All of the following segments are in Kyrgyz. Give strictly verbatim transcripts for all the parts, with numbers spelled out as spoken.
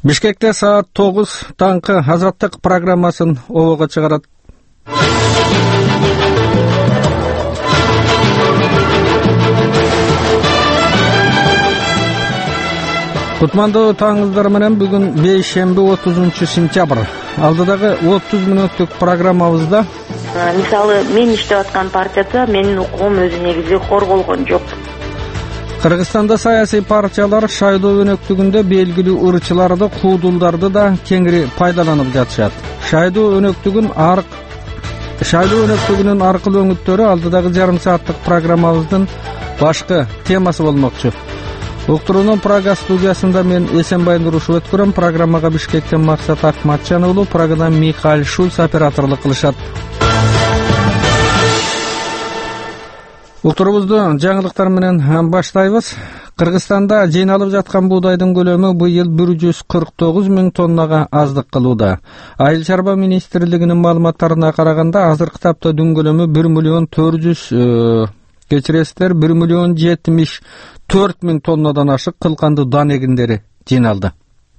Бишкекте саат тогуз таңкы Азаттык программасын обого чыгарат. Кутмандуу таңыңыздар менен бүгүн бейшемби отузунчу сентябрь. Алдыдагы отуз мүнөттүк программабызда мисалы мен иштеп аткан партияда менин укугум өзү негизи корголгон жок. Кыргызстанда саясий партиялар шайлоо өнөктүгүндө белгилүү ырчыларды, куудулдарды да кеңири пайдаланып жатышат. Шайлоо өнөктүгүн арк Шайлоо өнөктүгүнүн аркылуу өңүттөрү алдыдагы жарым сааттык программабыздын башкы темасы болмокчу. Уктуруунун Прага студиясында мен Эсенбай Нурушев өткөрөм. Программага Бишкектен Максат Акматжан уулу, Прагадан Михаил Шульц операторлук кылышат. Уктуруубузду жаңылыктар менен баштайбыз. Кыргызстанда жыйналып жаткан буудайдын көлөмү быйыл бир жүз кырк тогуз миң тоннага аздык кылууда. Айыл чарба министрлигинин маалыматтарына караганда азыркы тапта дүн көлөмү бир миллион төрт жүз кечиресиздер бир миллион жетимиш төрт миң тоннадан ашык кылканды дан эгиндери жыйналды.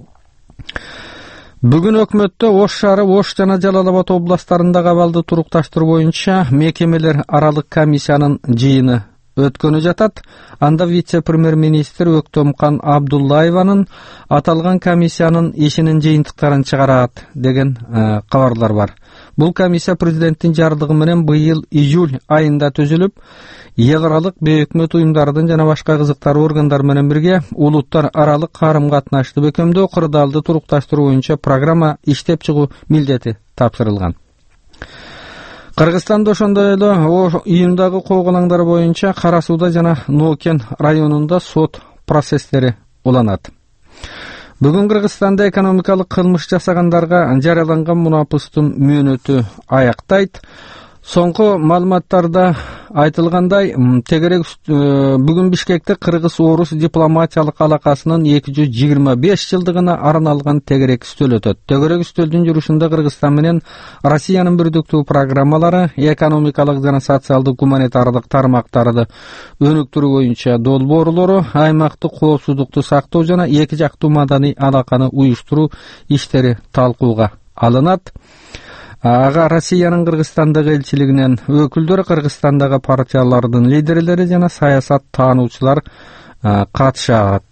Бүгүн өкмөттө Ош шаары, Ош жана Жалал Абад областтарындагы абалды турукташтыруу боюнча мекемелер аралык комиссиянын жыйыны өткөнү жатат. Анда вице-премьер-министр Өктөмкан Абдуллаеванын аталган комиссиянын ишинин жыйынтыктарын чыгарат деген кабарлар бар. Бул комиссия президенттин жардыгы менен быйыл июль айында түзүлүп, эл аралык бейөкмөт уюмдардын жана башка кызыктар органдар менен бирге улуттар аралык карым-катнашты бекемдөө, кырдаалды турукташтыруу боюнча программа иштеп чыгуу милдети тапшырылган. Кыргызстанда ошондой эле уюмдагы кооголаңдар боюнча Кара Сууда жана Нокен районунда сот процесстери уланат. Бүгүн Кыргызстанда экономикалык кылмыш жасагандарга жарыяланган мунапыстын мөөнөтү аяктайт. Соңку маалыматтарда айтылгандай, тегерек бүгүн Бишкекте Кыргыз-Орус дипломатиялык алакасынын эки жүз жыйырма беш жылдыгына арналган тегерек үстөл өтөт. Тегерек үстөлдүн жүрүшүндө Кыргызстан менен Россиянын бирдиктүү программалары, экономикалык жана социалдык гуманитардык тармактарды өнүктүрүү боюнча долбоорлору, аймактык коопсуздукту сактоо жана эки жактуу маданий алаканы уюштуруу иштери талкууга алынат. Ага Россиянын Кыргызстандагы элчилигинен өкүлдөр, Кыргызстандагы партиялардын лидерлери жана саясат таануучулар катышат.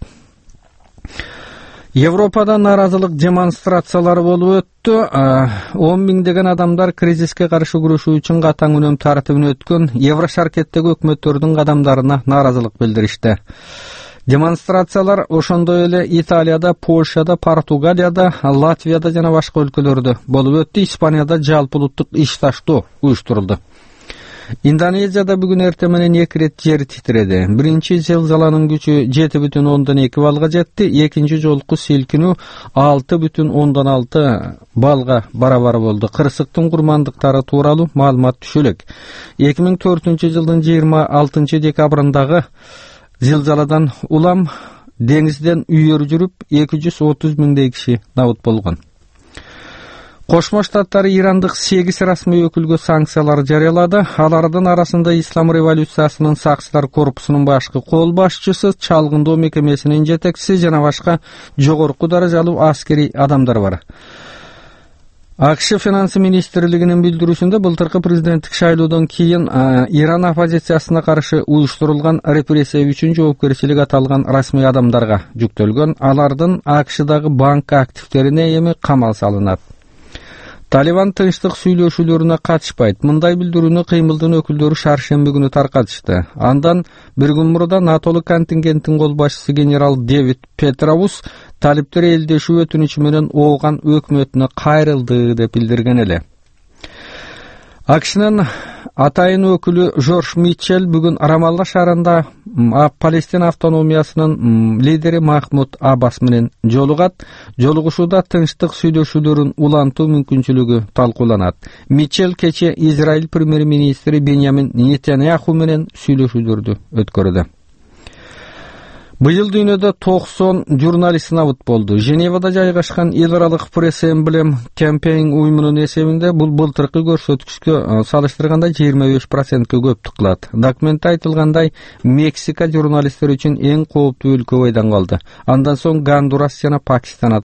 Европада нааразылык демонстрациялары болуп өттү. он миңдеген адамдар кризиске каршы күрөшүү үчүн катаң үнөм тартибине өткөн Еврошаркеттеги өкмөттөрдүн кадамдарына нааразылык билдиришти. Демонстрациялар ошондой эле Италияда, Польшада, Португалияда, Латвияда жана башка өлкөлөрдө болуп өттү. Испанияда жалпы улуттук иш таштоо уюштурулду. Индонезияда бүгүн эртең менен эки рет жер титиреди. Биринчи зилзаланын күчү жети бүтүн ондон эки балга жетти. Экинчи жолку силкинүү алты бүтүн ондон алты балга барабар болду. Кырсыктын курмандыктары тууралуу маалымат түшө элек. эки миң төртүнчү жылдын жыйырма алтынчы декабрындагы зилзаладан улам деңизден үйөр жүрүп эки жүз отуз миңдей киши набыт болгон. Кошмо Штаттар ирандык сегиз расмий өкүлгө санкциялар жарыялады. Алардын арасында Ислам революциясынын сакчылар корпусунун башкы кол башчысы, чалгындоо мекемесинин жетекчиси жана башка жогорку даражалуу аскери адамдар бар. АКШ финансы министрлигинин билдирүүсүндө былтыркы президенттик шайлоодон кийин Иран оппозициясына каршы уюштурулган репрессия үчүн жоопкерчилик аталган расмий адамдарга жүктөлгөн. Алардын АКШдагы банк активдерине эми камал салынат. Талибан тынчтык сүйлөшүүлөрүнө катышпайт. Мындай билдирүүнү кыймылдын өкүлдөрү шаршемби күнү таркатышты. Андан бир күн мурда натолук контингенттин кол башчысы генерал Дэвид Петраус талиптер элдешүү өтүнүчү менен ооган өкмөтүнө кайрылды деп билдирген эле. АКШнын атайын өкүлү Жорж Митчелл бүгүн Рамалла шаарында Палестина автономиясынын лидери Махмуд Аббас менен жолугат. Жолугушууда тынчтык сүйлөшүүлөрүн улантуу мүмкүнчүлүгү талкууланат. Митчелл кече Израиль премьер-министри Беньямин Нетаньяху менен сүйлөшүүлөрдү өткөрдү. Быйыл дүйнөдө токсон журналист набыт болду. Женевада жайгашкан эл аралык пресс эмблем кампейн уюмунун эсебинде бул былтыркы көрсөткүчкө салыштырганда жыйырма беш процентке көптүк кылат. Документте айтылгандай, Мексика журналисттер үчүн эң кооптуу өлкө бойдон калды. Андан соң Гондурас жана Пакистан